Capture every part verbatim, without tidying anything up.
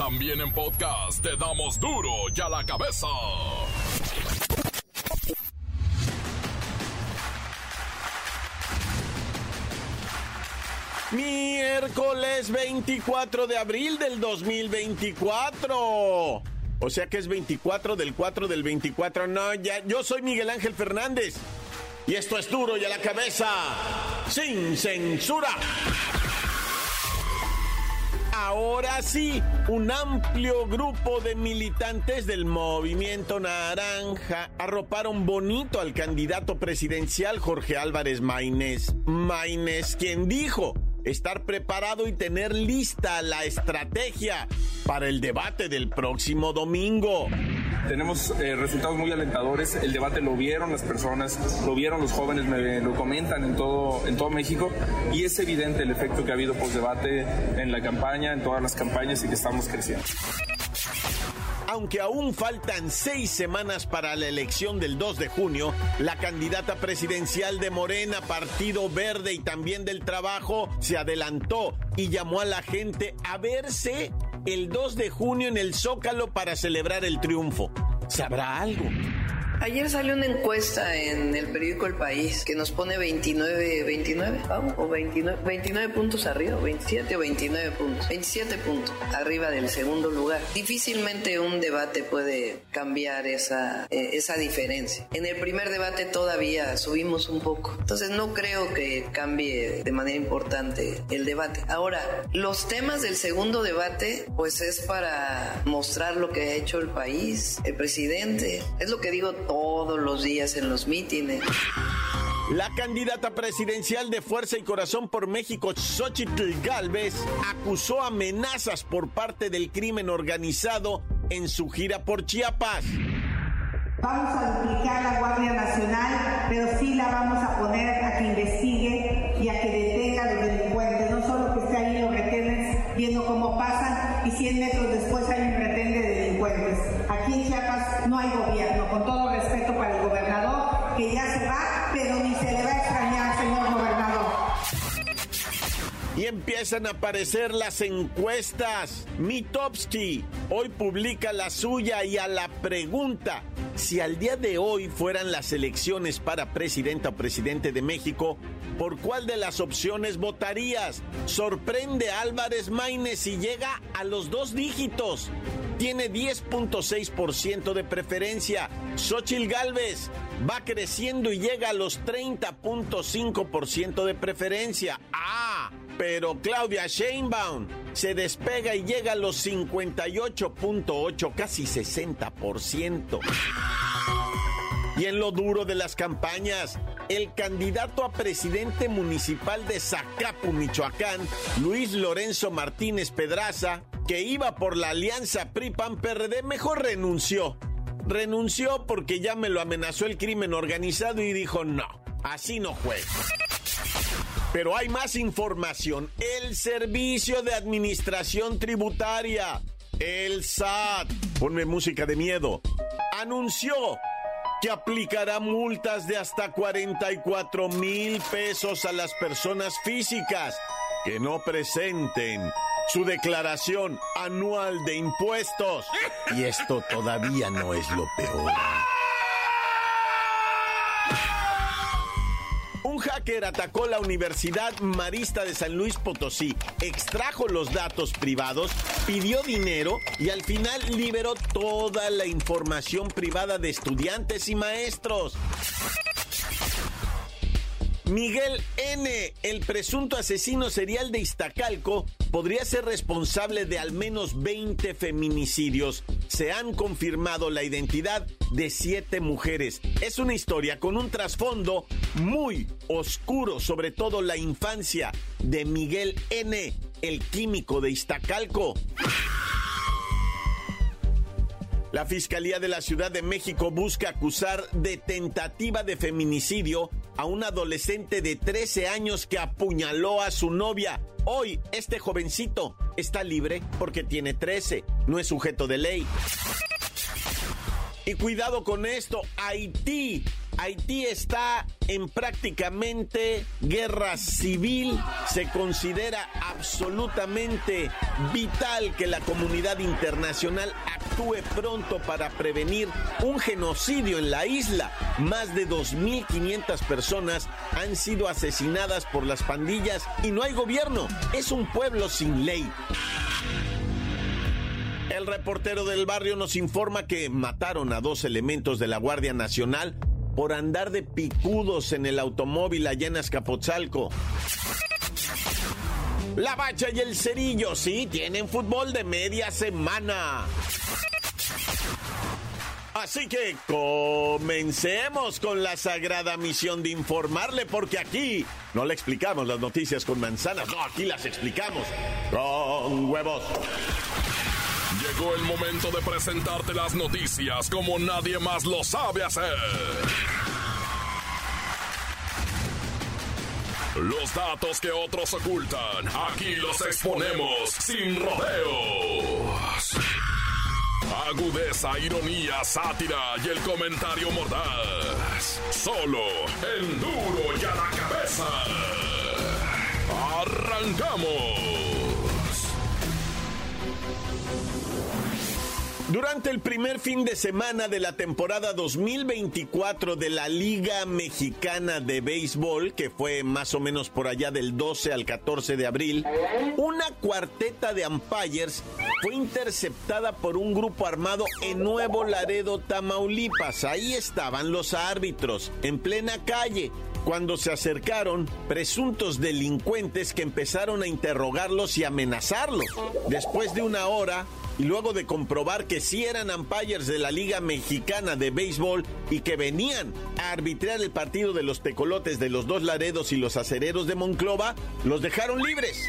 También en podcast te damos duro y a la cabeza. Miércoles veinticuatro de abril del dos mil veinticuatro. O sea que es veinticuatro del cuatro del veinticuatro. No, ya, yo soy Miguel Ángel Fernández. Y esto es duro y a la cabeza, sin censura. Ahora sí, un amplio grupo de militantes del Movimiento Naranja arroparon bonito al candidato presidencial Jorge Álvarez Maínez. Maínez, quien dijo estar preparado y tener lista la estrategia para el debate del próximo domingo. Tenemos eh, resultados muy alentadores. El debate lo vieron las personas, lo vieron los jóvenes, me lo comentan en todo, en todo México, y es evidente el efecto que ha habido post-debate en la campaña, en todas las campañas, y que estamos creciendo. Aunque aún faltan seis semanas para la elección del dos de junio, la candidata presidencial de Morena, Partido Verde y también del Trabajo, se adelantó y llamó a la gente a verse el dos de junio en el Zócalo para celebrar el triunfo. ¿Sabrá algo? Ayer salió una encuesta en el periódico El País que nos pone veintinueve, veintinueve, ¿vamos? O veintinueve, veintinueve puntos arriba, veintisiete o veintinueve puntos, veintisiete puntos arriba del segundo lugar. Difícilmente un debate puede cambiar esa, eh, esa diferencia. En el primer debate todavía subimos un poco, entonces no creo que cambie de manera importante el debate. Ahora, los temas del segundo debate, pues es para mostrar lo que ha hecho el país, el presidente, es lo que digo todos los días en los mítines. La candidata presidencial de Fuerza y Corazón por México, Xóchitl Gálvez, acusó amenazas por parte del crimen organizado en su gira por Chiapas. Vamos a duplicar la Guardia Nacional, pero sí la vamos a poner a que investigue y a que detenga a los delincuentes. No solo que esté ahí en los retenes viendo cómo pasan y cien metros después hay un retén de delincuentes. Aquí en Chiapas no hay gobierno, con todo respeto para el gobernador, que ya se va, pero ni se le va a extrañar, señor gobernador. Y empiezan a aparecer las encuestas. Mitofsky hoy publica la suya y a la pregunta, si al día de hoy fueran las elecciones para presidenta o presidente de México, ¿por cuál de las opciones votarías? Sorprende a Álvarez Maínez y llega a los dos dígitos. Tiene diez punto seis por ciento de preferencia. Xóchitl Gálvez va creciendo y llega a los treinta punto cinco por ciento de preferencia. ¡Ah! Pero Claudia Sheinbaum se despega y llega a los cincuenta y ocho punto ocho, casi sesenta por ciento. Y en lo duro de las campañas, el candidato a presidente municipal de Zacapu, Michoacán, Luis Lorenzo Martínez Pedraza, que iba por la alianza P R I P A N P R D, mejor renunció. Renunció porque ya me lo amenazó el crimen organizado y dijo, no, así no juego. Pero hay más información. El Servicio de Administración Tributaria, el S A T, ponme música de miedo, anunció que aplicará multas de hasta cuarenta y cuatro mil pesos a las personas físicas que no presenten su declaración anual de impuestos. Y esto todavía no es lo peor. Un hacker atacó la Universidad Marista de San Luis Potosí, extrajo los datos privados, pidió dinero y al final liberó toda la información privada de estudiantes y maestros. Miguel N., el presunto asesino serial de Iztacalco, podría ser responsable de al menos veinte feminicidios. Se han confirmado la identidad de siete mujeres. Es una historia con un trasfondo muy oscuro, sobre todo la infancia de Miguel N., el químico de Iztacalco. La Fiscalía de la Ciudad de México busca acusar de tentativa de feminicidio a un adolescente de trece años que apuñaló a su novia. Hoy, este jovencito está libre porque tiene trece, no es sujeto de ley. Y cuidado con esto, Haití Haití está en prácticamente guerra civil. Se considera absolutamente vital que la comunidad internacional actúe pronto para prevenir un genocidio en la isla. Más de dos mil quinientas personas han sido asesinadas por las pandillas y no hay gobierno. Es un pueblo sin ley. El reportero del barrio nos informa que mataron a dos elementos de la Guardia Nacional por andar de picudos en el automóvil allá en Azcapotzalco. La Bacha y el Cerillo, sí, tienen fútbol de media semana. Así que comencemos con la sagrada misión de informarle, porque aquí no le explicamos las noticias con manzanas, no, aquí las explicamos con huevos. Llegó el momento de presentarte las noticias como nadie más lo sabe hacer. Los datos que otros ocultan, aquí los exponemos sin rodeos. Agudeza, ironía, sátira y el comentario mordaz. Solo en Duro y a la Cabeza. ¡Arrancamos! Durante el primer fin de semana de la temporada dos mil veinticuatro de la Liga Mexicana de Béisbol, que fue más o menos por allá del doce al catorce de abril, una cuarteta de umpires fue interceptada por un grupo armado en Nuevo Laredo, Tamaulipas. Ahí estaban los árbitros, en plena calle, cuando se acercaron presuntos delincuentes que empezaron a interrogarlos y amenazarlos. Después de una hora, y luego de comprobar que sí eran umpires de la Liga Mexicana de Béisbol y que venían a arbitrar el partido de los tecolotes de los Dos Laredos y los acereros de Monclova, los dejaron libres.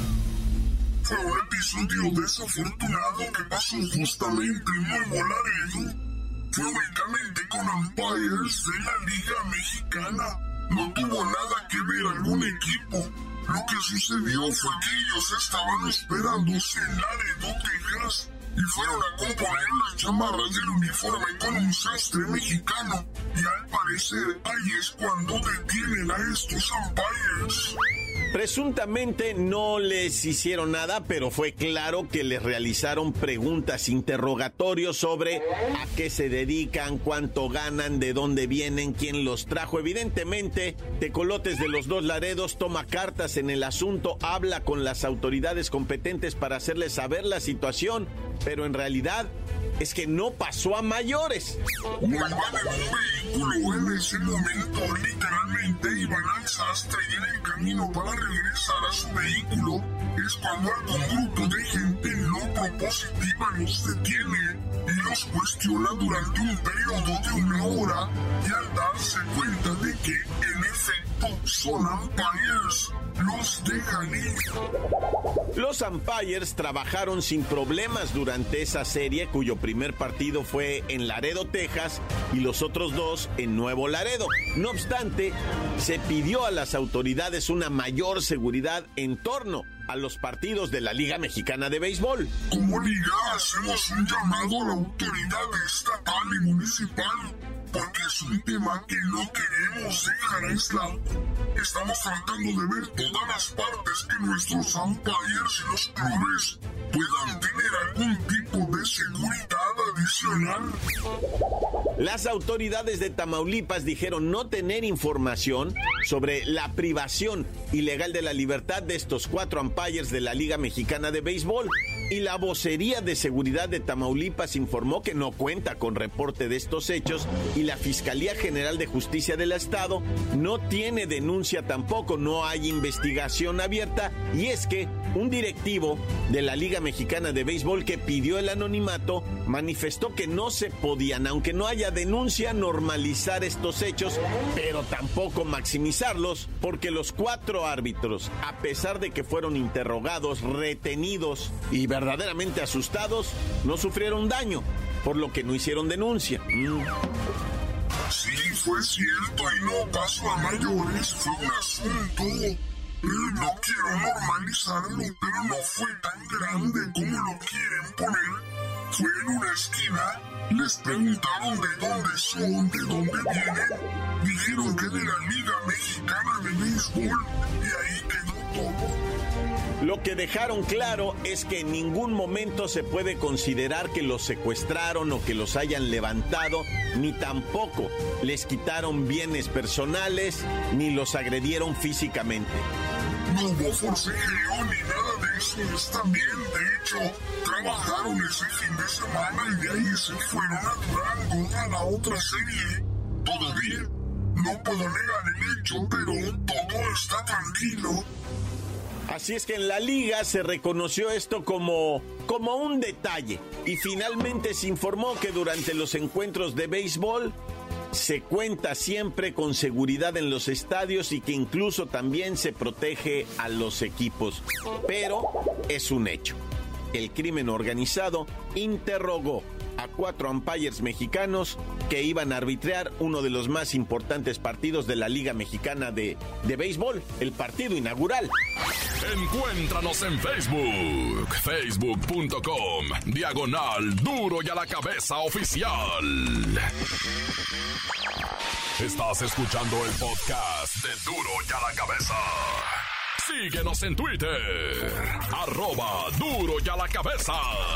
Fue un episodio desafortunado que pasó justamente en Nuevo Laredo. Fue únicamente con umpires de la Liga Mexicana. No tuvo nada que ver algún equipo. Lo que sucedió fue que ellos estaban hospedándose en Laredo, Texas, y fueron a componer las chamarras del uniforme con un sastre mexicano. Y al parecer, ahí es cuando detienen a estos umpires. Presuntamente no les hicieron nada, pero fue claro que les realizaron preguntas, interrogatorios sobre a qué se dedican, cuánto ganan, de dónde vienen, quién los trajo. Evidentemente, Tecolotes de los Dos Laredos toma cartas en el asunto, habla con las autoridades competentes para hacerles saber la situación, pero en realidad es que no pasó a mayores. No iban en un vehículo en ese momento, literalmente iban al sastre y en el camino para regresar a su vehículo es cuando algún grupo de gente no propositiva los detiene y los cuestiona durante un periodo de una hora, y al darse cuenta de que en efecto son umpires, los dejan ir. Los umpires trabajaron sin problemas durante esa serie, cuyo primer partido fue en Laredo, Texas, y los otros dos en Nuevo Laredo. No obstante, se pidió a las autoridades una mayor seguridad en torno a los partidos de la Liga Mexicana de Béisbol. Como liga hacemos un llamado a la autoridad estatal y municipal, porque es un tema que no queremos dejar aislado. Estamos tratando de ver todas las partes que nuestros umpires y los clubes puedan tener algún tipo de seguridad adicional. Las autoridades de Tamaulipas dijeron no tener información sobre la privación ilegal de la libertad de estos cuatro umpires de la Liga Mexicana de Béisbol, y la vocería de seguridad de Tamaulipas informó que no cuenta con reporte de estos hechos, y la Fiscalía General de Justicia del Estado no tiene denuncia tampoco, no hay investigación abierta. Y es que un directivo de la Liga Mexicana de Béisbol que pidió el anonimato manifestó que no se podían, aunque no haya denuncia, normalizar estos hechos, pero tampoco maximizarlos, porque los cuatro árbitros, a pesar de que fueron interrogados, retenidos y verdaderamente asustados, no sufrieron daño, por lo que no hicieron denuncia. Mm. Sí, fue cierto y no pasó a mayores, fue un asunto. No quiero normalizarlo, pero no fue tan grande como lo quieren poner. fue en una esquina, les preguntaron de dónde son, de dónde vienen, dijeron que de la Liga Mexicana de Béisbol, y ahí quedó todo. Lo que dejaron claro es que en ningún momento se puede considerar que los secuestraron o que los hayan levantado, ni tampoco les quitaron bienes personales, ni los agredieron físicamente. No hubo forcejeo ni nada de eso, están bien. De hecho, trabajaron ese fin de semana y de ahí se fueron a Durango a la otra serie. Todo bien, no puedo negar el hecho, pero todo está tranquilo. Así es que en la liga se reconoció esto como, como un detalle y finalmente se informó que durante los encuentros de béisbol se cuenta siempre con seguridad en los estadios y que incluso también se protege a los equipos. Pero es un hecho. El crimen organizado interrogó a cuatro umpires mexicanos que iban a arbitrar uno de los más importantes partidos de la Liga Mexicana de, de Béisbol, el partido inaugural. Encuéntranos en Facebook, facebook punto com, diagonal Duro y a la Cabeza Oficial. Estás escuchando el podcast de Duro y a la Cabeza. Síguenos en Twitter, arroba Duro y a la Cabeza.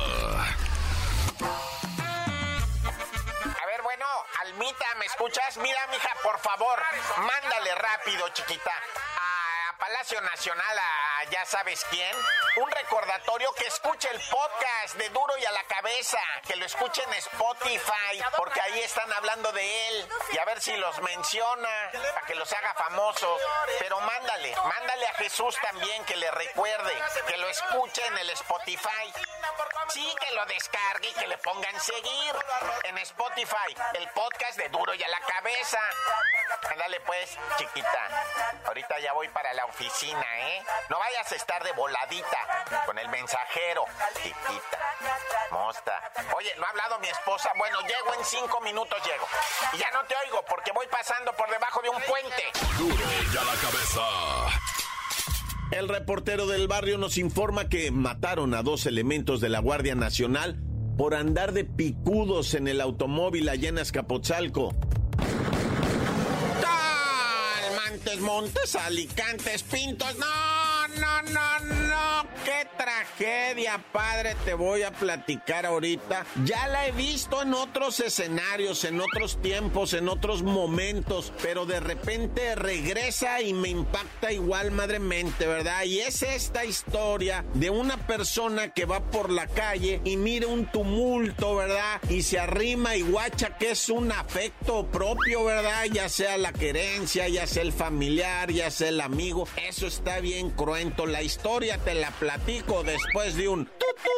A ver, bueno, Almita, ¿me escuchas? Mira, mija, por favor, mándale rápido, chiquita, a Palacio Nacional, a ya sabes quién, un recordatorio que escuche el podcast de Duro y a la Cabeza, que lo escuche en Spotify, porque ahí están hablando de él, y a ver si los menciona, para que los haga famosos. Pero mándale, mándale a Jesús también, que le recuerde, que lo escuche en el Spotify. Sí, que lo descargue y que le pongan seguir en Spotify, el podcast de Duro y a la Cabeza. Ándale pues, chiquita, ahorita ya voy para la oficina, ¿eh? No vayas a estar de voladita con el mensajero, chiquita, mosta. Oye, ¿no ha hablado mi esposa? Bueno, llego en cinco minutos, llego. Y ya no te oigo porque voy pasando por debajo de un puente. Duro y a la Cabeza. El reportero del barrio nos informa que mataron a dos elementos de la Guardia Nacional por andar de picudos en el automóvil allá en Azcapotzalco. Montes, Montes, Alicantes, Pintos, no, no, no, no, qué tragedia, padre, te voy a platicar ahorita. Ya la he visto en otros escenarios, en otros tiempos, en otros momentos, pero de repente regresa y me impacta igual madremente, ¿verdad? Y es esta historia de una persona que va por la calle y mira un tumulto, ¿verdad? Y se arrima y guacha que es un afecto propio, ¿verdad? Ya sea la querencia, ya sea el familiar, ya sea el amigo. Eso está bien cruento. La historia te la platico después de un...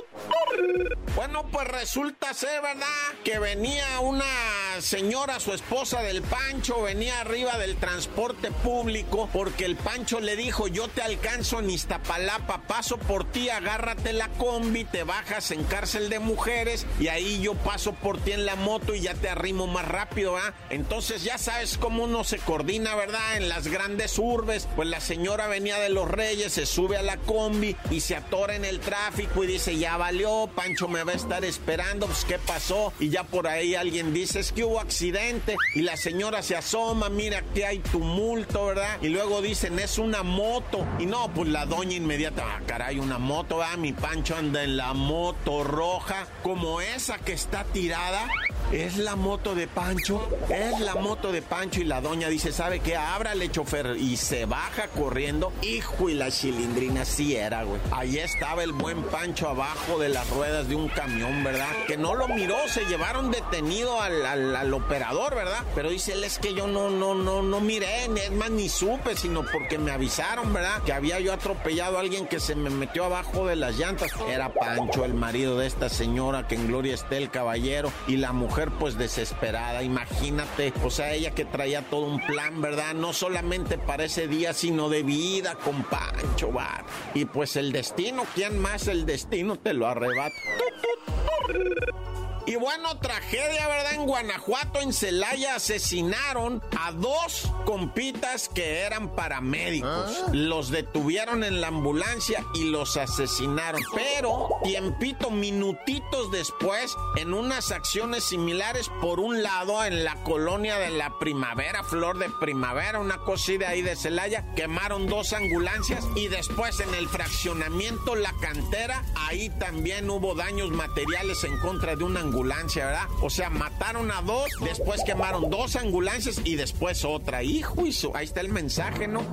Bueno, pues resulta ser, ¿verdad?, que venía una señora, su esposa del Pancho, venía arriba del transporte público porque el Pancho le dijo: yo te alcanzo en Iztapalapa, paso por ti, agárrate la combi, te bajas en cárcel de mujeres y ahí yo paso por ti en la moto y ya te arrimo más rápido, ¿verdad? Entonces ya sabes cómo uno se coordina, ¿verdad?, en las grandes urbes. Pues la señora venía de Los Reyes, se sube a la combi y se atora en el tráfico y dice: ya valió, Pancho me va a estar esperando, pues ¿qué pasó? Y ya por ahí alguien dice: es que hubo accidente. Y la señora se asoma, mira que hay tumulto, ¿verdad? Y luego dicen: es una moto. Y no, pues la doña inmediata: ah, caray, una moto, ¿verdad? Mi Pancho anda en la moto roja, como esa que está tirada. Es la moto de Pancho, es la moto de Pancho. Y la doña dice: ¿sabe qué? Ábrale, chofer. Y se baja corriendo. Hijo, y la chilindrina sí era, güey. Ahí estaba el buen Pancho abajo de las ruedas de un camión, ¿verdad? Que no lo miró, se llevaron detenido al, al, al operador, ¿verdad? Pero dice él: es que yo no, no, no, no miré, es más, ni supe, sino porque me avisaron, ¿verdad?, que había yo atropellado a alguien que se me metió abajo de las llantas. Era Pancho, el marido de esta señora, que en gloria esté el caballero. Y la mujer, pues desesperada, imagínate, o sea, ella que traía todo un plan, ¿verdad? No solamente para ese día, sino de vida con Pancho, va. Y pues el destino, ¿quién más? El destino te lo arrebata. Y bueno, tragedia, ¿verdad? En Guanajuato, en Celaya, asesinaron a dos compitas que eran paramédicos. ¿Ah? Los detuvieron en la ambulancia y los asesinaron. Pero, tiempito, minutitos después, en unas acciones similares, por un lado, en la colonia de la Primavera, Flor de Primavera, una cosita ahí de Celaya, quemaron dos ambulancias y después en el fraccionamiento La Cantera, ahí también hubo daños materiales en contra de una ambulancia, ¿verdad? O sea, mataron a dos, después quemaron dos ambulancias y después otra. Hijo, hijo, ahí está el mensaje, ¿no?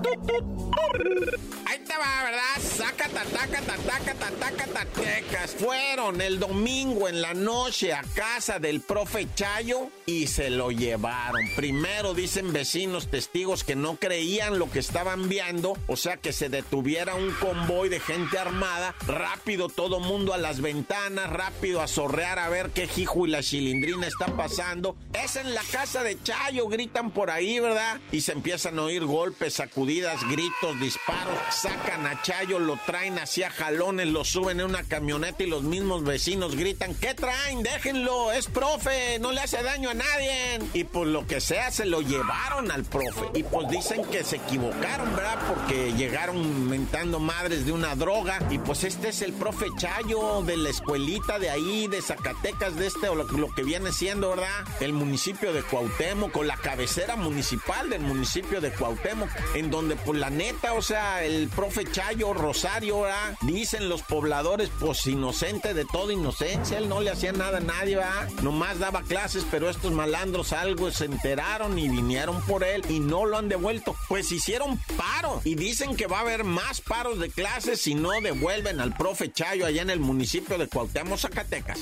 Ahí te va, ¿verdad? Saca, tataca, tataca, tataca, tatecas. Fueron el domingo en la noche a casa del profe Chayo y se lo llevaron. Primero dicen vecinos, testigos, que no creían lo que estaban viendo, o sea, que se detuviera un convoy de gente armada, rápido todo mundo a las ventanas, rápido a zorrear a ver qué jijo y la chilindrina está pasando. Es en la casa de Chayo, gritan por ahí, ¿verdad? Y se empiezan a oír golpes, sacudidas, gritos, disparos. Sacan a Chayo, lo traen hacia jalones, lo suben en una camioneta y los mismos vecinos gritan, ¿qué traen? Déjenlo, es profe, no le hace daño a nadie. Y pues lo que sea, se lo llevaron al profe. Y pues dicen que se equivocaron, ¿verdad? Porque llegaron mentando madres de una droga. Y pues este es el profe Chayo de la escuelita de ahí, de Zacatecas, de este, o lo, lo que viene siendo, ¿verdad? El municipio de Cuauhtémoc, con la cabecera municipal del municipio de Cuauhtémoc, en donde pues la neta, o sea, el profe Chayo Rosario, ¿verdad? Dicen los pobladores, pues inocente de toda inocencia, él no le hacía nada a nadie, ¿verdad? Nomás daba clases, pero estos malandros algo se enteraron y vinieron por él y no lo han devuelto. Pues hicieron paro y dicen que va a haber más paros de clases si no devuelven al profe Chayo allá en el municipio de Cuauhtémoc, Zacatecas.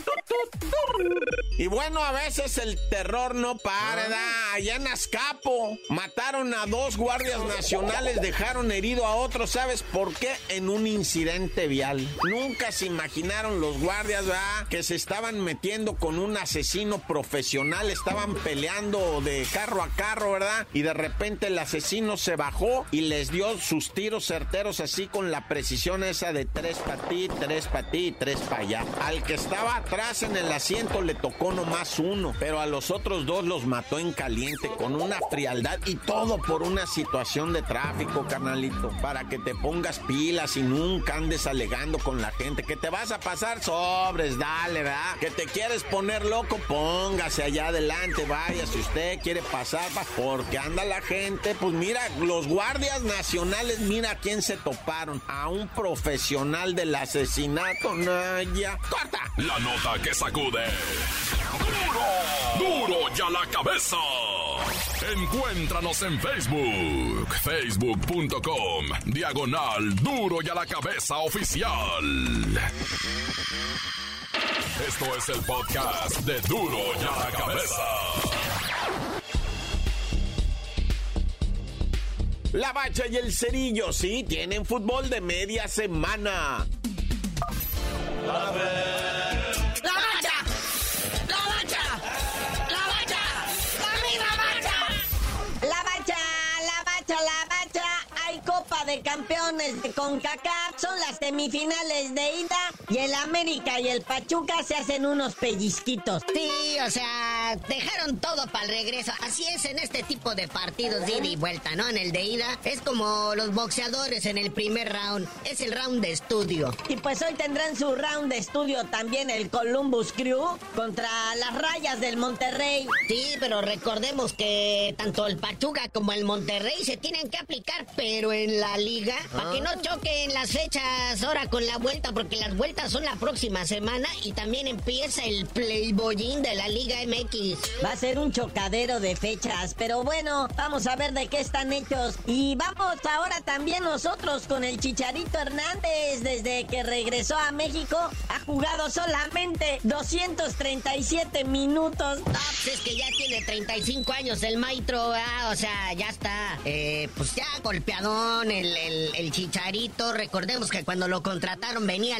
Y bueno, a veces el terror no para, ¿verdad? Allá en Azcapo mataron a dos guardias nacionales, dejaron herido a otro, ¿sabes por qué? En un incidente vial. Nunca se imaginaron los guardias, ¿verdad? Que se estaban metiendo con un asesino profesional, estaban peleando de carro a carro, ¿verdad? Y de repente el asesino se bajó y les dio sus tiros certeros así con la precisión esa de tres para ti, tres para ti y tres para allá. Al que estaba atrás en el asiento le tocó nomás uno, pero a los otros dos los mató en caliente con una frialdad y todo por una situación de tráfico, carnalito, para que te pongas pilas y nunca andes alegando con la gente que te vas a pasar sobres, dale, ¿verdad? Que te quieres poner loco, póngase allá adelante, vaya, si usted quiere pasar, porque anda la gente, pues mira, los guardias nacionales, mira a quién se toparon, a un profesional del asesinato, Naya. ¡Corta! La nota que sacude. ¡Duro! ¡Duro y a la cabeza! Encuéntranos en Facebook, facebook punto com, diagonal Duro y a la Cabeza Oficial. Esto es el podcast de Duro y a la Cabeza. La Bacha y el Cerillo, sí, tienen fútbol de media semana. ¡La Bacha! ¡La Bacha! ¡La Bacha! ¡La misma Bacha! La Bacha, la Bacha, la Bacha. Hay Copa de Campeones de CONCACAF, son las semifinales de ida y el América y el Pachuca se hacen unos pellizquitos. Sí, o sea, dejaron todo para el regreso. Así es en este tipo de partidos de ida y vuelta, ¿no? En el de ida es como los boxeadores en el primer round, es el round de estudio. Y pues hoy tendrán su round de estudio también el Columbus Crew contra las Rayas del Monterrey. Sí, pero recordemos que tanto el Pachuca como el Monterrey se tienen que aplicar, pero en la liga, ¿Ah? para que no choquen las fechas ahora con la vuelta, porque las vueltas son la próxima semana y también empieza el Playboyín de la Liga M X. Va a ser un chocadero de fechas, pero bueno, vamos a ver de qué están hechos. Y vamos ahora también nosotros con el Chicharito Hernández. Desde que regresó a México, ha jugado solamente doscientos treinta y siete minutos. No, pues es que ya tiene treinta y cinco años el maestro, ¿eh? O sea, ya está, eh, pues ya golpeadón el, el, el Chicharito. Recordemos que cuando lo contrataron venía lesionado.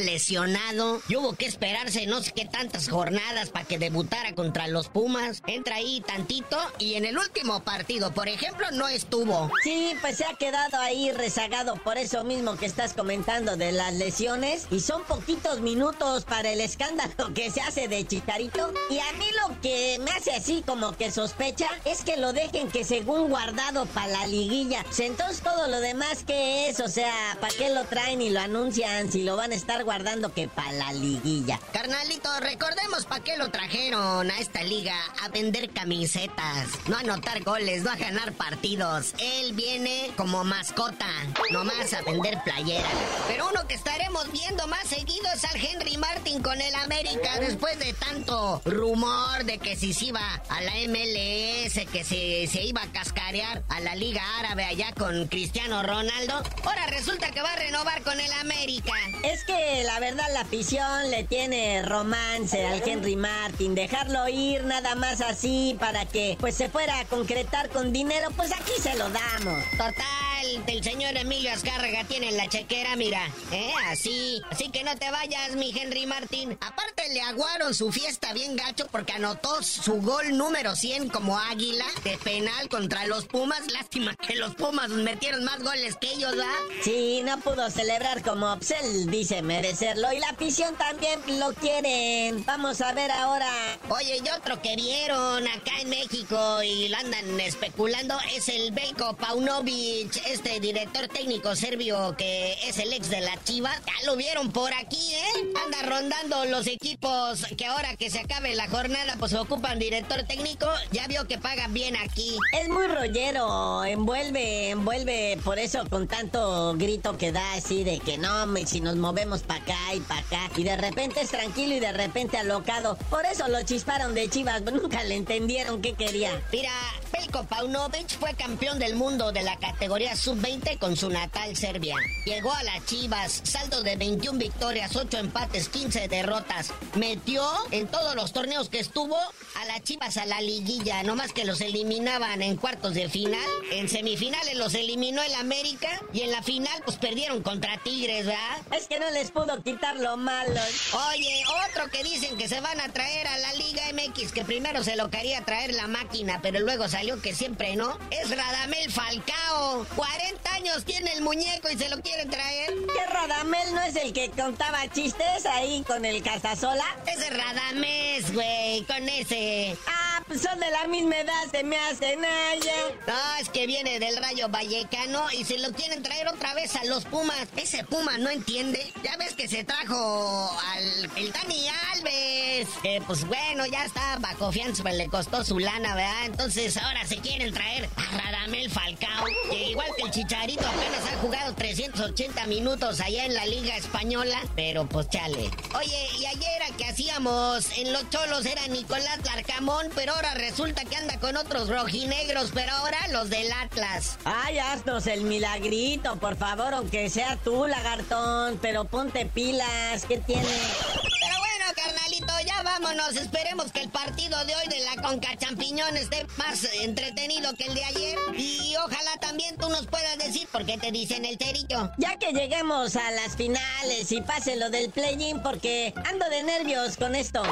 lesionado y hubo que esperarse no sé qué tantas jornadas para que debutara contra los Pumas. Entra ahí tantito y en el último partido, por ejemplo, no estuvo. Sí, pues se ha quedado ahí rezagado por eso mismo que estás comentando de las lesiones. Y son poquitos minutos para el escándalo que se hace de Chicharito. Y a mí lo que me hace así como que sospecha es que lo dejen que según guardado para la liguilla. Pues entonces todo lo demás que es, o sea, ¿para qué lo traen y lo anuncian si lo van a estar guardando que para la liguilla? Carnalito, recordemos para qué lo trajeron a esta liga, a vender camisetas, no a anotar goles, no a ganar partidos. Él viene como mascota, nomás a vender playeras. Pero uno que estaremos viendo más seguido es al Henry Martin con el América, después de tanto rumor de que si se iba a la M L S, que se, se iba a cascarear a la Liga Árabe allá con Cristiano Ronaldo. Ahora resulta que va a renovar con el América. Es que la verdad la afición le tiene romance al Henry Martin. Dejarlo ir nada más así para que pues se fuera a concretar con dinero, pues aquí se lo damos. Total, el señor Emilio Azcárraga tiene la chequera, mira, ¿eh? Así, así que no te vayas, mi Henry Martin. Aparte le aguaron su fiesta bien gacho porque anotó su gol número cien como águila de penal contra los Pumas. Lástima que los Pumas metieron más goles que ellos, ¿verdad? Sí, no pudo celebrar como pues, él dice merecerlo. Y la afición también lo quieren. Vamos a ver ahora. Oye, y otro que vieron acá en México y lo andan especulando es el Veljko Paunovic, este director técnico serbio que es el ex de la Chivas. Ya lo vieron por aquí, ¿eh? Anda rondando los equipos que ahora que se acabe la jornada pues ocupan director técnico. Ya vio que pagan bien aquí. Es muy rollero, envuelve, envuelve por eso con tanto grito que da así de que no, si nos movemos para acá y para acá. Y de repente es tranquilo y de repente alocado. Por eso lo chisparon de Chivas, nunca le entendieron qué quería. Mira, Veljko Paunovic fue campeón del mundo de la categoría sub veinte con su natal Serbia. Llegó a las Chivas, saldo de veintiuna victorias, ocho empates, quince derrotas. Metió en todos los torneos que estuvo a las Chivas a la liguilla, nomás que los eliminaban en cuartos de final. En semifinales los eliminó el América y en la final pues perdieron contra Tigres, ¿verdad? Es que no les pudo quitar lo malo. Oye, otro que dicen que se van a traer a la Liga M X, que primero se lo quería traer la máquina, pero luego salió que siempre no, es Radamel Falcao. cuarenta años tiene el muñeco y se lo quieren traer. ¿Qué Radamel no es el que contaba chistes ahí con el Casasola? Ese Radamés, güey, con ese. Ah, pues son de la misma edad, se me hacen allá. No, es que viene del Rayo Vallecano y se lo quieren traer otra vez a los Pumas. Ese Puma no entiende. Ya ves que se trajo al el Dani Alves. Que pues bueno, ya está bajo fianza, pues le costó su lana, ¿verdad? Entonces ahora se quieren traer a Radamel Falcao, que igual que el Chicharito apenas ha jugado trescientos ochenta minutos allá en la Liga Española, pero pues chale. Oye, y ayer a que hacíamos en los Cholos era Nicolás Larcamón, pero ahora resulta que anda con otros rojinegros, pero ahora los del Atlas. Ay, haznos el milagrito, por favor, aunque sea tú, lagartón, pero ponte pilas, ¿qué tiene? Pero bueno, carnalito, ya vámonos. Esperemos que el partido de hoy de la Conca Champiñón esté más entretenido que el de ayer. Y ojalá también tú nos puedas decir por qué te dicen el Cerillo. Ya que lleguemos a las finales y pase lo del play-in, porque ando de nervios con esto.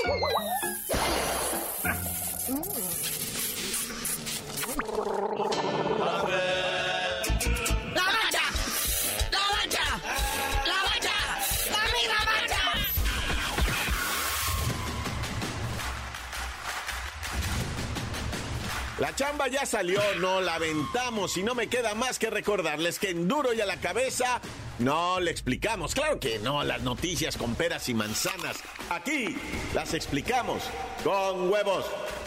La chamba ya salió, no la aventamos y no me queda más que recordarles que en Duro y a la Cabeza no le explicamos, claro que no, las noticias con peras y manzanas. Aquí las explicamos con huevos.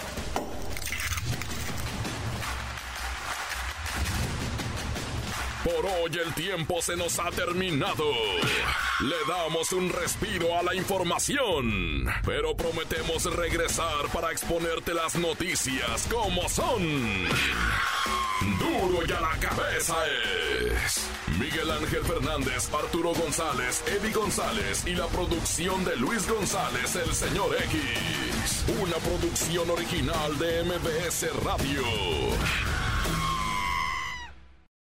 Por hoy el tiempo se nos ha terminado. Le damos un respiro a la información, pero prometemos regresar para exponerte las noticias como son. Duro y a la Cabeza es Miguel Ángel Fernández, Arturo González, Eddie González y la producción de Luis González, el señor X. Una producción original de M B S Radio.